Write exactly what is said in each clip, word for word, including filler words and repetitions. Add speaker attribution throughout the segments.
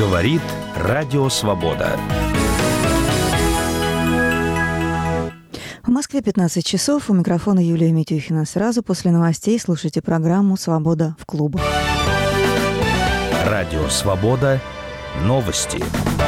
Speaker 1: Говорит Радио Свобода.
Speaker 2: В Москве пятнадцать часов. У микрофона Юлия Митюхина. Сразу после новостей слушайте программу «Свобода в клубах».
Speaker 1: Радио Свобода. Новости.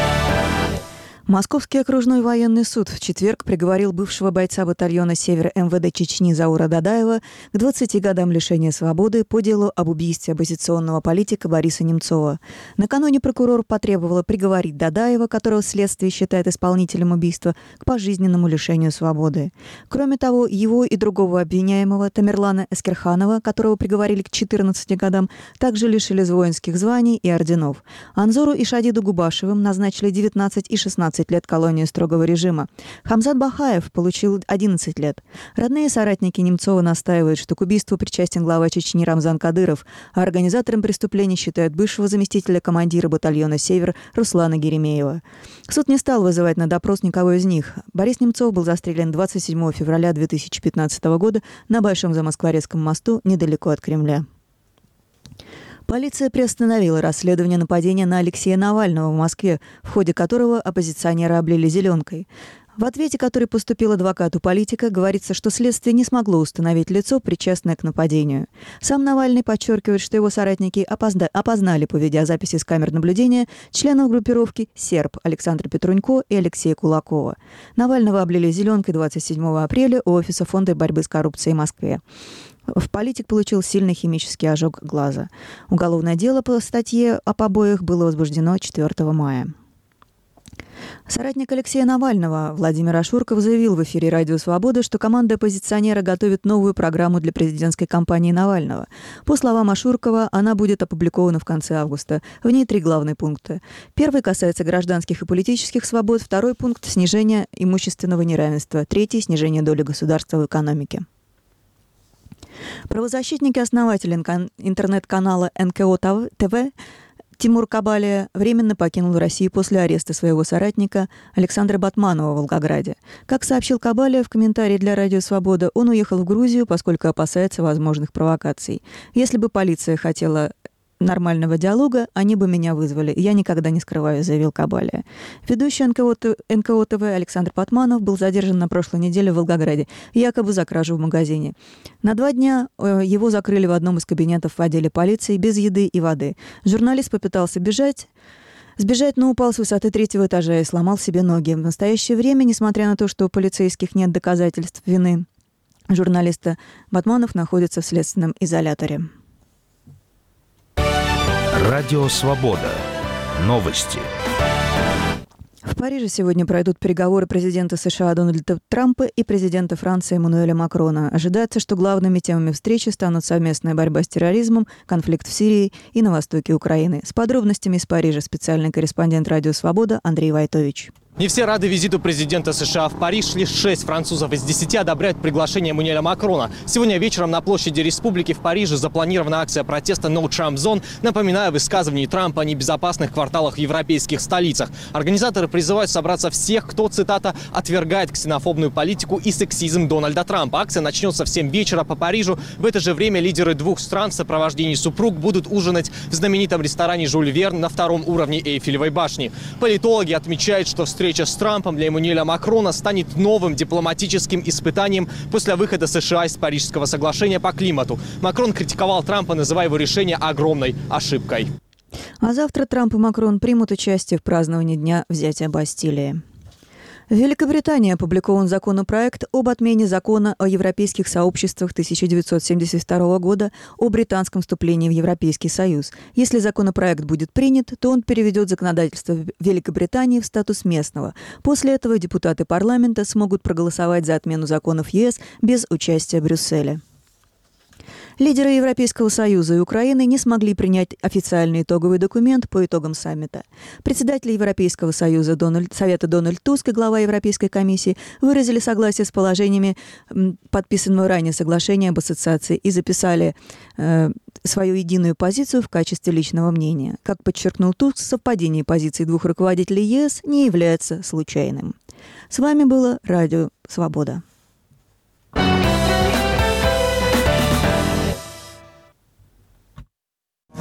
Speaker 2: Московский окружной военный суд в четверг приговорил бывшего бойца батальона «Север» эм вэ дэ Чечни Заура Дадаева к двадцати годам лишения свободы по делу об убийстве оппозиционного политика Бориса Немцова. Накануне прокурор потребовала приговорить Дадаева, которого следствие считает исполнителем убийства, к пожизненному лишению свободы. Кроме того, его и другого обвиняемого, Тамерлана Эскерханова, которого приговорили к четырнадцати годам, также лишили воинских званий и орденов. Анзору и Шадиду Губашевым назначили девятнадцать и шестнадцать лет колонии строгого режима. Хамзат Бахаев получил одиннадцать лет. Родные соратники Немцова настаивают, что к убийству причастен глава Чечни Рамзан Кадыров, а организатором преступления считают бывшего заместителя командира батальона «Север» Руслана Геремеева. Суд не стал вызывать на допрос никого из них. Борис Немцов был застрелен двадцать седьмого февраля две тысячи пятнадцатого года на Большом Замоскворецком мосту недалеко от Кремля. Полиция приостановила расследование нападения на Алексея Навального в Москве, в ходе которого оппозиционера облили зеленкой. В ответе, который поступил адвокату политика, говорится, что следствие не смогло установить лицо, причастное к нападению. Сам Навальный подчеркивает, что его соратники опозда- опознали по видеозаписи с камер наблюдения членов группировки «Серб» Александра Петрунько и Алексея Кулакова. Навального облили зеленкой двадцать седьмого апреля у офиса Фонда борьбы с коррупцией в Москве. В политик получил сильный химический ожог глаза. Уголовное дело по статье о побоях было возбуждено четвёртого мая. Соратник Алексея Навального Владимир Ашурков заявил в эфире «Радио Свобода», что команда оппозиционера готовит новую программу для президентской кампании Навального. По словам Ашуркова, она будет опубликована в конце августа. В ней три главные пункта. Первый касается гражданских и политических свобод, второй пункт – снижение имущественного неравенства, третий – снижение доли государства в экономике. Правозащитник и основатель интернет-канала эн ка о тэ вэ Тимур Кабалия временно покинул Россию после ареста своего соратника Александра Батманова в Волгограде. Как сообщил Кабалия в комментарии для «Радио Свобода», он уехал в Грузию, поскольку опасается возможных провокаций. «Если бы полиция хотела нормального диалога, они бы меня вызвали. Я никогда не скрываю», — заявил Кабалия. Ведущий эн ка о тэ вэ Александр Батманов был задержан на прошлой неделе в Волгограде, якобы за кражу в магазине. На два дня его закрыли в одном из кабинетов в отделе полиции без еды и воды. Журналист попытался бежать, Сбежать, но упал с высоты третьего этажа и сломал себе ноги. В настоящее время, несмотря на то, что у полицейских нет доказательств вины журналиста, Батманов находится в следственном изоляторе.
Speaker 1: Радио Свобода. Новости.
Speaker 2: В Париже сегодня пройдут переговоры президента США Дональда Трампа и президента Франции Эммануэля Макрона. Ожидается, что главными темами встречи станут совместная борьба с терроризмом, конфликт в Сирии и на востоке Украины. С подробностями из Парижа специальный корреспондент «Радио Свобода» Андрей Войтович.
Speaker 3: Не все рады визиту президента США в Париж. Лишь шесть французов из десяти одобряют приглашение Эммануэля Макрона. Сегодня вечером на площади Республики в Париже запланирована акция протеста «No Trump Zone», напоминая высказывание Трампа о небезопасных кварталах в европейских столицах. Организаторы призывают собраться всех, кто, цитата, «отвергает ксенофобную политику и сексизм Дональда Трампа». Акция начнется в семь вечера по Парижу. В это же время лидеры двух стран в сопровождении супруг будут ужинать в знаменитом ресторане «Жюль Верн» на втором уровне Эйфелевой башни. Политологи отмечают, что встреча Встреча с Трампом для Эммануэля Макрона станет новым дипломатическим испытанием после выхода США из Парижского соглашения по климату. Макрон критиковал Трампа, называя его решение огромной ошибкой.
Speaker 2: А завтра Трамп и Макрон примут участие в праздновании Дня взятия Бастилии. В Великобритании опубликован законопроект об отмене закона о европейских сообществах тысяча девятьсот семьдесят второго года о британском вступлении в Европейский Союз. Если законопроект будет принят, то он переведет законодательство Великобритании в статус местного. После этого депутаты парламента смогут проголосовать за отмену законов е эс без участия Брюсселя. Лидеры Европейского Союза и Украины не смогли принять официальный итоговый документ по итогам саммита. Председатель Европейского Союза Дональд, Совета Дональд Туск и глава Европейской комиссии выразили согласие с положениями подписанного ранее соглашения об ассоциации и записали э, свою единую позицию в качестве личного мнения. Как подчеркнул Туск, совпадение позиций двух руководителей е эс не является случайным. С вами было Радио Свобода.